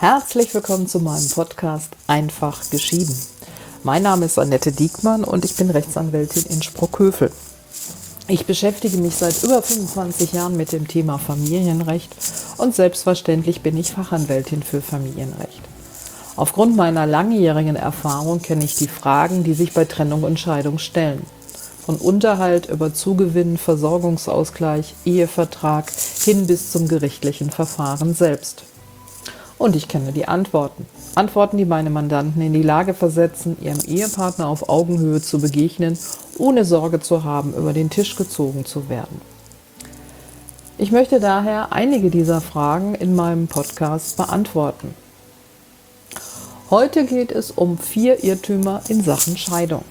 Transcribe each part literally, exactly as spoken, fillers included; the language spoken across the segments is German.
Herzlich willkommen zu meinem Podcast Einfach geschieden. Mein Name ist Annette Diekmann und ich bin Rechtsanwältin in Sprockhövel. Ich beschäftige mich seit über fünfundzwanzig Jahren mit dem Thema Familienrecht und selbstverständlich bin ich Fachanwältin für Familienrecht. Aufgrund meiner langjährigen Erfahrung kenne ich die Fragen, die sich bei Trennung und Scheidung stellen. Von Unterhalt über Zugewinn, Versorgungsausgleich, Ehevertrag hin bis zum gerichtlichen Verfahren selbst. Und ich kenne die Antworten. Antworten, die meine Mandanten in die Lage versetzen, ihrem Ehepartner auf Augenhöhe zu begegnen, ohne Sorge zu haben, über den Tisch gezogen zu werden. Ich möchte daher einige dieser Fragen in meinem Podcast beantworten. Heute geht es um vier Irrtümer in Sachen Scheidung.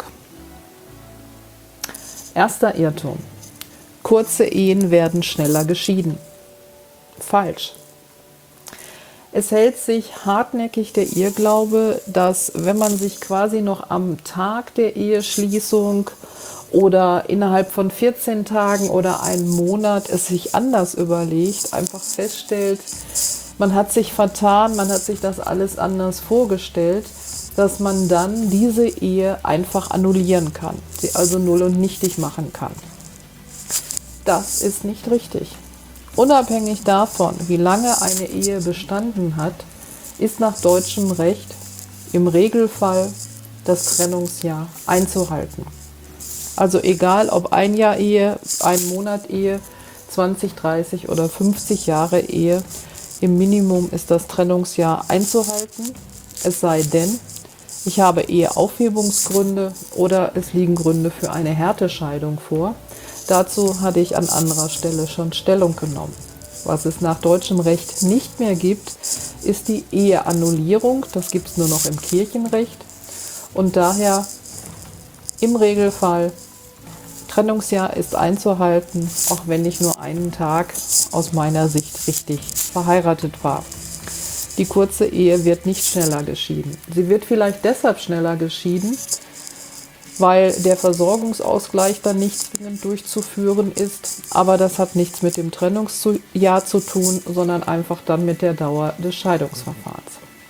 Erster Irrtum. Kurze Ehen werden schneller geschieden. Falsch. Es hält sich hartnäckig der Irrglaube, dass wenn man sich quasi noch am Tag der Eheschließung oder innerhalb von vierzehn Tagen oder einem Monat es sich anders überlegt, einfach feststellt, man hat sich vertan, man hat sich das alles anders vorgestellt, dass man dann diese Ehe einfach annullieren kann, sie also null und nichtig machen kann. Das ist nicht richtig. Unabhängig davon, wie lange eine Ehe bestanden hat, ist nach deutschem Recht im Regelfall das Trennungsjahr einzuhalten. Also egal ob ein Jahr Ehe, ein Monat Ehe, zwanzig, dreißig oder fünfzig Jahre Ehe, im Minimum ist das Trennungsjahr einzuhalten, es sei denn, ich habe Eheaufhebungsgründe oder es liegen Gründe für eine Härtescheidung vor. Dazu hatte ich an anderer Stelle schon Stellung genommen. Was es nach deutschem Recht nicht mehr gibt, ist die Eheannullierung. Das gibt es nur noch im Kirchenrecht. Und daher im Regelfall, Trennungsjahr ist einzuhalten, auch wenn ich nur einen Tag aus meiner Sicht richtig verheiratet war. Die kurze Ehe wird nicht schneller geschieden. Sie wird vielleicht deshalb schneller geschieden, weil der Versorgungsausgleich dann nicht zwingend durchzuführen ist. Aber das hat nichts mit dem Trennungsjahr zu tun, sondern einfach dann mit der Dauer des Scheidungsverfahrens.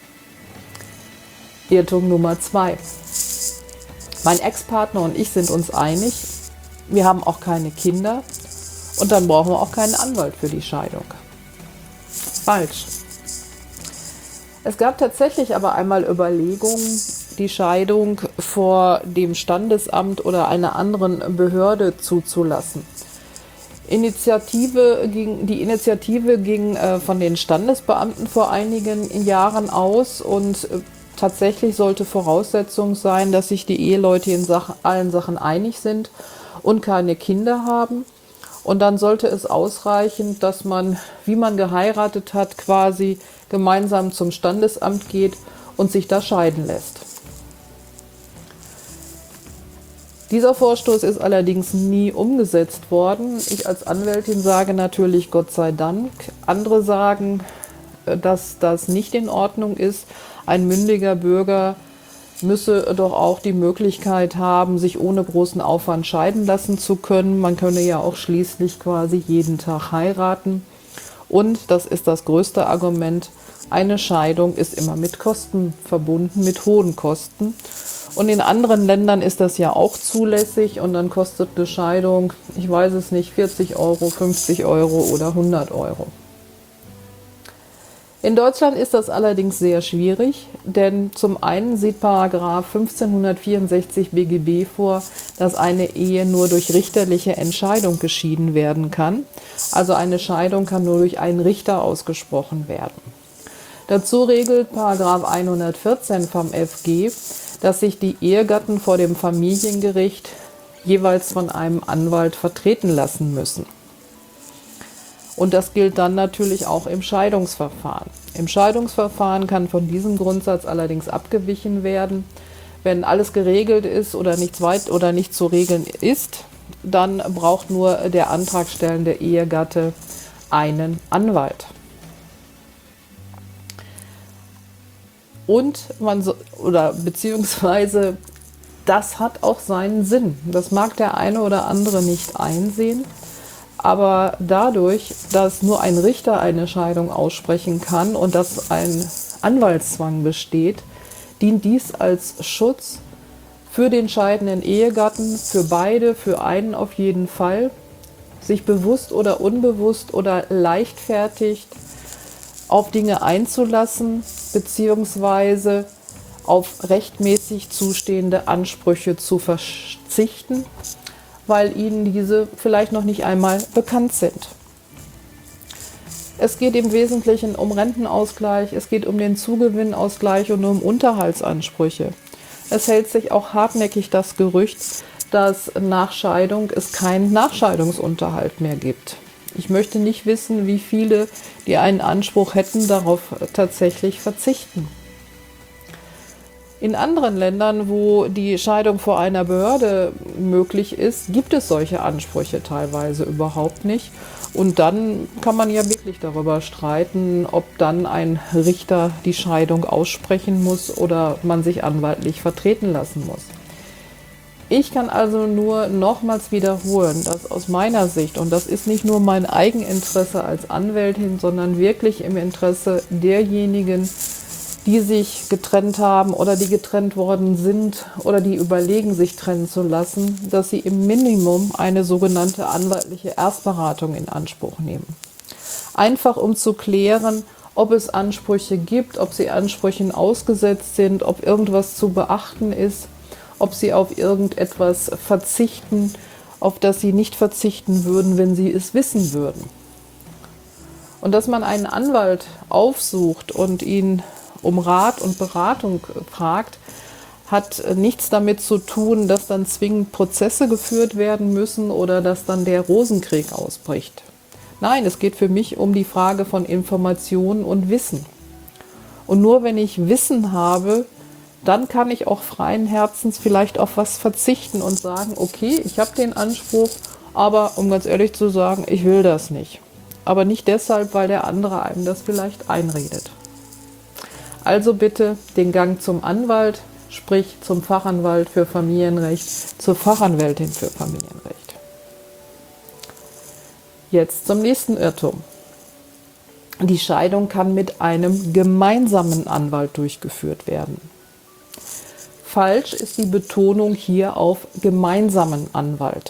Irrtum Nummer zwei. Mein Ex-Partner und ich sind uns einig, wir haben auch keine Kinder und dann brauchen wir auch keinen Anwalt für die Scheidung. Falsch. Es gab tatsächlich aber einmal Überlegungen, die Scheidung vor dem Standesamt oder einer anderen Behörde zuzulassen. Initiative ging, die Initiative ging äh, von den Standesbeamten vor einigen Jahren aus und äh, tatsächlich sollte Voraussetzung sein, dass sich die Eheleute in Sachen, allen Sachen einig sind und keine Kinder haben. Und dann sollte es ausreichen, dass man, wie man geheiratet hat, quasi gemeinsam zum Standesamt geht und sich da scheiden lässt. Dieser Vorstoß ist allerdings nie umgesetzt worden. Ich als Anwältin sage natürlich Gott sei Dank. Andere sagen, dass das nicht in Ordnung ist. Ein mündiger Bürger müsse doch auch die Möglichkeit haben, sich ohne großen Aufwand scheiden lassen zu können. Man könne ja auch schließlich quasi jeden Tag heiraten. Und, das ist das größte Argument, eine Scheidung ist immer mit Kosten verbunden, mit hohen Kosten. Und in anderen Ländern ist das ja auch zulässig und dann kostet eine Scheidung, ich weiß es nicht, vierzig Euro, fünfzig Euro oder hundert Euro. In Deutschland ist das allerdings sehr schwierig, denn zum einen sieht Paragraph fünfzehnhundertvierundsechzig B G B vor, dass eine Ehe nur durch richterliche Entscheidung geschieden werden kann. Also eine Scheidung kann nur durch einen Richter ausgesprochen werden. Dazu regelt Paragraph hundertvierzehn vom F G, dass sich die Ehegatten vor dem Familiengericht jeweils von einem Anwalt vertreten lassen müssen. Und das gilt dann natürlich auch im Scheidungsverfahren. Im Scheidungsverfahren kann von diesem Grundsatz allerdings abgewichen werden. Wenn alles geregelt ist oder nichts weit oder nicht zu regeln ist, dann braucht nur der antragstellende Ehegatte einen Anwalt. Und man so, oder beziehungsweise das hat auch seinen Sinn. Das mag der eine oder andere nicht einsehen. Aber dadurch, dass nur ein Richter eine Scheidung aussprechen kann und dass ein Anwaltszwang besteht, dient dies als Schutz für den scheidenden Ehegatten, für beide, für einen auf jeden Fall, sich bewusst oder unbewusst oder leichtfertig auf Dinge einzulassen, beziehungsweise auf rechtmäßig zustehende Ansprüche zu verzichten, weil ihnen diese vielleicht noch nicht einmal bekannt sind. Es geht im Wesentlichen um Rentenausgleich, es geht um den Zugewinnausgleich und um Unterhaltsansprüche. Es hält sich auch hartnäckig das Gerücht, dass nach Scheidung es keinen Nachscheidungsunterhalt mehr gibt. Ich möchte nicht wissen, wie viele, die einen Anspruch hätten, darauf tatsächlich verzichten. In anderen Ländern, wo die Scheidung vor einer Behörde möglich ist, gibt es solche Ansprüche teilweise überhaupt nicht. Und dann kann man ja wirklich darüber streiten, ob dann ein Richter die Scheidung aussprechen muss oder man sich anwaltlich vertreten lassen muss. Ich kann also nur nochmals wiederholen, dass aus meiner Sicht, und das ist nicht nur mein Eigeninteresse als Anwältin, sondern wirklich im Interesse derjenigen, die sich getrennt haben oder die getrennt worden sind oder die überlegen, sich trennen zu lassen, dass sie im Minimum eine sogenannte anwaltliche Erstberatung in Anspruch nehmen. Einfach um zu klären, ob es Ansprüche gibt, ob sie Ansprüchen ausgesetzt sind, ob irgendwas zu beachten ist, ob sie auf irgendetwas verzichten, auf das sie nicht verzichten würden, wenn sie es wissen würden. Und dass man einen Anwalt aufsucht und ihn um Rat und Beratung fragt, hat nichts damit zu tun, dass dann zwingend Prozesse geführt werden müssen oder dass dann der Rosenkrieg ausbricht. Nein, es geht für mich um die Frage von Information und Wissen. Und nur wenn ich Wissen habe, dann kann ich auch freien Herzens vielleicht auf was verzichten und sagen, okay, ich habe den Anspruch, aber um ganz ehrlich zu sagen, ich will das nicht. Aber nicht deshalb, weil der andere einem das vielleicht einredet. Also bitte den Gang zum Anwalt, sprich zum Fachanwalt für Familienrecht, zur Fachanwältin für Familienrecht. Jetzt zum nächsten Irrtum. Die Scheidung kann mit einem gemeinsamen Anwalt durchgeführt werden. Falsch ist die Betonung hier auf gemeinsamen Anwalt.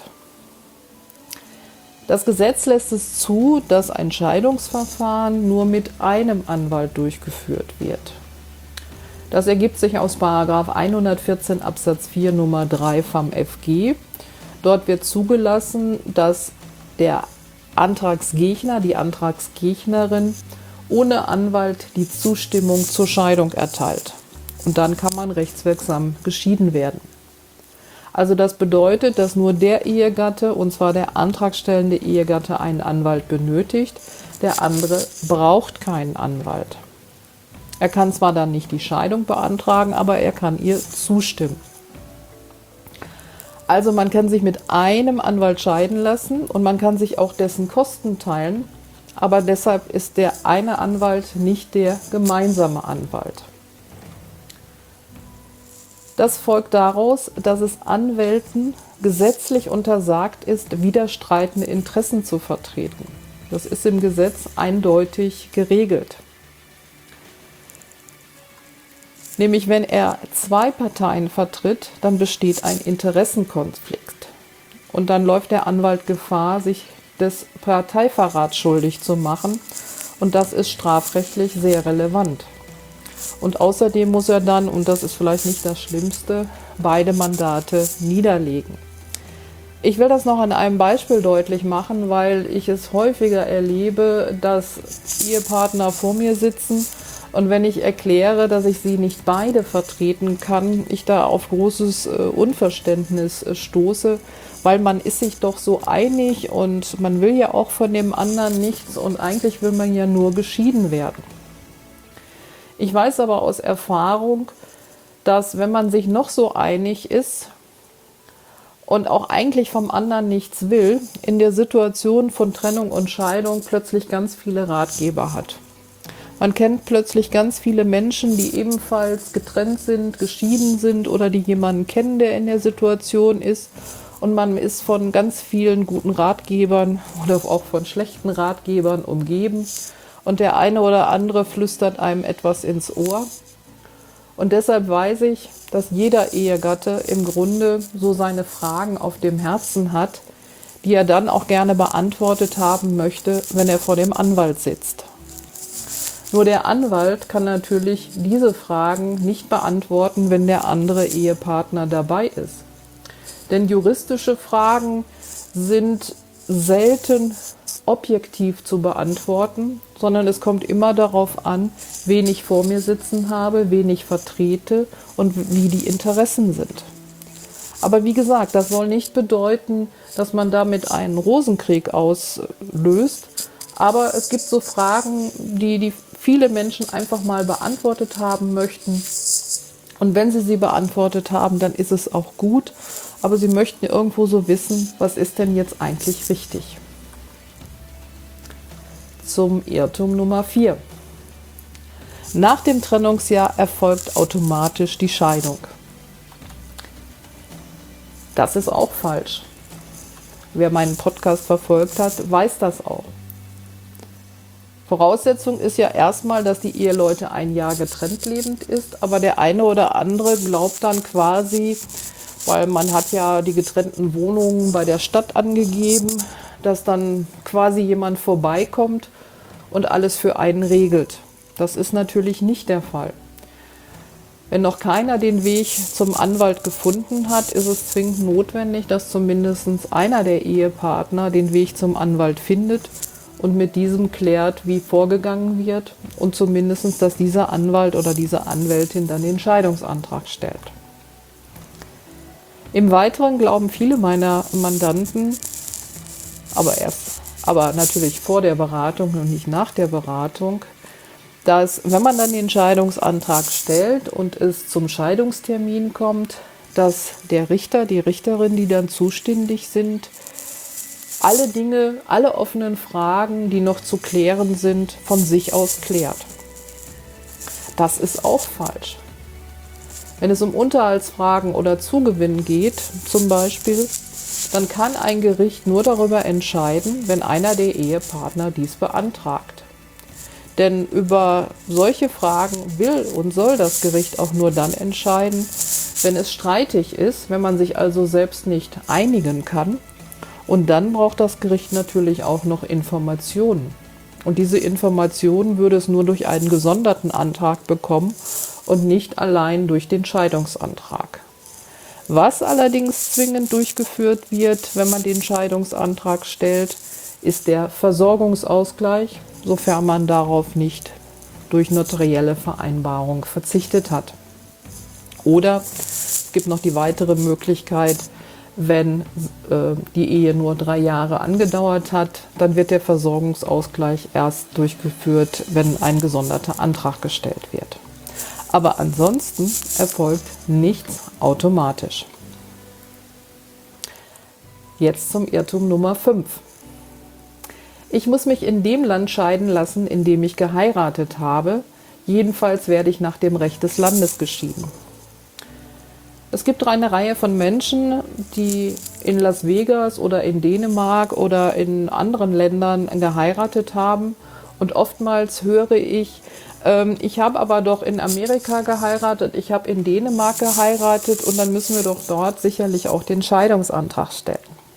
Das Gesetz lässt es zu, dass ein Scheidungsverfahren nur mit einem Anwalt durchgeführt wird. Das ergibt sich aus Paragraph hundertvierzehn Absatz vier Nummer drei F A M F G. Dort wird zugelassen, dass der Antragsgegner, die Antragsgegnerin ohne Anwalt die Zustimmung zur Scheidung erteilt. Und dann kann man rechtswirksam geschieden werden. Also das bedeutet, dass nur der Ehegatte, und zwar der antragstellende Ehegatte, einen Anwalt benötigt. Der andere braucht keinen Anwalt. Er kann zwar dann nicht die Scheidung beantragen, aber er kann ihr zustimmen. Also man kann sich mit einem Anwalt scheiden lassen und man kann sich auch dessen Kosten teilen, aber deshalb ist der eine Anwalt nicht der gemeinsame Anwalt. Das folgt daraus, dass es Anwälten gesetzlich untersagt ist, widerstreitende Interessen zu vertreten. Das ist im Gesetz eindeutig geregelt. Nämlich wenn er zwei Parteien vertritt, dann besteht ein Interessenkonflikt. Und dann läuft der Anwalt Gefahr, sich des Parteiverrats schuldig zu machen. Und das ist strafrechtlich sehr relevant. Und außerdem muss er dann, und das ist vielleicht nicht das Schlimmste, beide Mandate niederlegen. Ich will das noch an einem Beispiel deutlich machen, weil ich es häufiger erlebe, dass Ehepartner vor mir sitzen und wenn ich erkläre, dass ich sie nicht beide vertreten kann, ich da auf großes Unverständnis stoße, weil man ist sich doch so einig und man will ja auch von dem anderen nichts und eigentlich will man ja nur geschieden werden. Ich weiß aber aus Erfahrung, dass wenn man sich noch so einig ist und auch eigentlich vom anderen nichts will, in der Situation von Trennung und Scheidung plötzlich ganz viele Ratgeber hat. Man kennt plötzlich ganz viele Menschen, die ebenfalls getrennt sind, geschieden sind oder die jemanden kennen, der in der Situation ist. Und man ist von ganz vielen guten Ratgebern oder auch von schlechten Ratgebern umgeben. und der eine oder andere flüstert einem etwas ins Ohr. Und deshalb weiß ich, dass jeder Ehegatte im Grunde so seine Fragen auf dem Herzen hat, die er dann auch gerne beantwortet haben möchte, wenn er vor dem Anwalt sitzt. Nur der Anwalt kann natürlich diese Fragen nicht beantworten, wenn der andere Ehepartner dabei ist. Denn juristische Fragen sind selten objektiv zu beantworten, sondern es kommt immer darauf an, wen ich vor mir sitzen habe, wen ich vertrete und wie die Interessen sind. Aber wie gesagt, das soll nicht bedeuten, dass man damit einen Rosenkrieg auslöst. Aber es gibt so Fragen, die, die viele Menschen einfach mal beantwortet haben möchten. Und wenn sie sie beantwortet haben, dann ist es auch gut. Aber sie möchten irgendwo so wissen, was ist denn jetzt eigentlich richtig? Zum Irrtum Nummer vier. Nach dem Trennungsjahr erfolgt automatisch die Scheidung. Das ist auch falsch. Wer meinen Podcast verfolgt hat, weiß das auch. Voraussetzung ist ja erstmal, dass die Eheleute ein Jahr getrennt lebend ist, aber der eine oder andere glaubt dann quasi, weil man hat ja die getrennten Wohnungen bei der Stadt angegeben, dass dann quasi jemand vorbeikommt und alles für einen regelt. Das ist natürlich nicht der Fall. Wenn noch keiner den Weg zum Anwalt gefunden hat, ist es zwingend notwendig, dass zumindest einer der Ehepartner den Weg zum Anwalt findet und mit diesem klärt, wie vorgegangen wird und zumindest, dass dieser Anwalt oder diese Anwältin dann den Scheidungsantrag stellt. Im Weiteren glauben viele meiner Mandanten, aber erst, aber natürlich vor der Beratung und nicht nach der Beratung, dass, wenn man dann den Scheidungsantrag stellt und es zum Scheidungstermin kommt, dass der Richter, die Richterin, die dann zuständig sind, alle Dinge, alle offenen Fragen, die noch zu klären sind, von sich aus klärt. Das ist auch falsch. Wenn es um Unterhaltsfragen oder Zugewinn geht, zum Beispiel, dann kann ein Gericht nur darüber entscheiden, wenn einer der Ehepartner dies beantragt. Denn über solche Fragen will und soll das Gericht auch nur dann entscheiden, wenn es streitig ist, wenn man sich also selbst nicht einigen kann. Und dann braucht das Gericht natürlich auch noch Informationen. Und diese Informationen würde es nur durch einen gesonderten Antrag bekommen und nicht allein durch den Scheidungsantrag. Was allerdings zwingend durchgeführt wird, wenn man den Scheidungsantrag stellt, ist der Versorgungsausgleich, sofern man darauf nicht durch notarielle Vereinbarung verzichtet hat. Oder es gibt noch die weitere Möglichkeit, wenn äh, die Ehe nur drei Jahre angedauert hat, dann wird der Versorgungsausgleich erst durchgeführt, wenn ein gesonderter Antrag gestellt wird. Aber ansonsten erfolgt nichts automatisch. Jetzt zum Irrtum Nummer fünf. Ich muss mich in dem Land scheiden lassen, in dem ich geheiratet habe. Jedenfalls werde ich nach dem Recht des Landes geschieden. Es gibt eine Reihe von Menschen, die in Las Vegas oder in Dänemark oder in anderen Ländern geheiratet haben. Und oftmals höre ich, ähm, ich habe aber doch in Amerika geheiratet, ich habe in Dänemark geheiratet und dann müssen wir doch dort sicherlich auch den Scheidungsantrag stellen.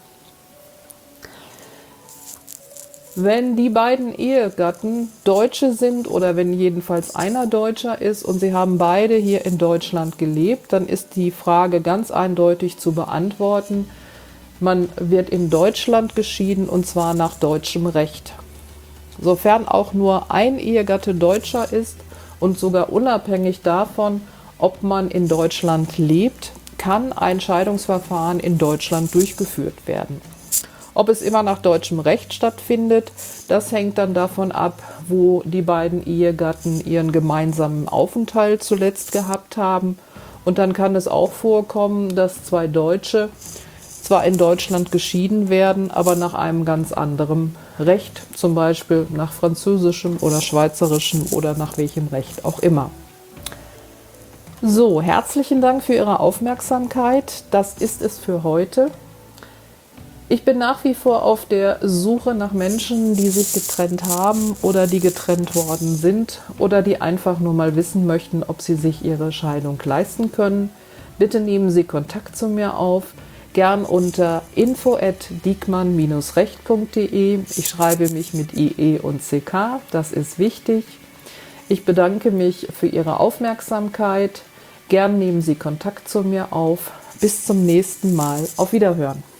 Wenn die beiden Ehegatten Deutsche sind oder wenn jedenfalls einer Deutscher ist und sie haben beide hier in Deutschland gelebt, dann ist die Frage ganz eindeutig zu beantworten. Man wird in Deutschland geschieden und zwar nach deutschem Recht. Sofern auch nur ein Ehegatte Deutscher ist und sogar unabhängig davon, ob man in Deutschland lebt, kann ein Scheidungsverfahren in Deutschland durchgeführt werden. Ob es immer nach deutschem Recht stattfindet, das hängt dann davon ab, wo die beiden Ehegatten ihren gemeinsamen Aufenthalt zuletzt gehabt haben. Und dann kann es auch vorkommen, dass zwei Deutsche zwar in Deutschland geschieden werden, aber nach einem ganz anderen Recht, zum Beispiel nach französischem oder schweizerischem oder nach welchem Recht auch immer. So, herzlichen Dank für Ihre Aufmerksamkeit. Das ist es für heute. Ich bin nach wie vor auf der Suche nach Menschen, die sich getrennt haben oder die getrennt worden sind oder die einfach nur mal wissen möchten, ob sie sich ihre Scheidung leisten können. Bitte nehmen Sie Kontakt zu mir auf, gern unter info at diekmann recht punkt de. Ich schreibe mich mit I E und C K, das ist wichtig. Ich bedanke mich für Ihre Aufmerksamkeit. Gern nehmen Sie Kontakt zu mir auf. Bis zum nächsten Mal. Auf Wiederhören.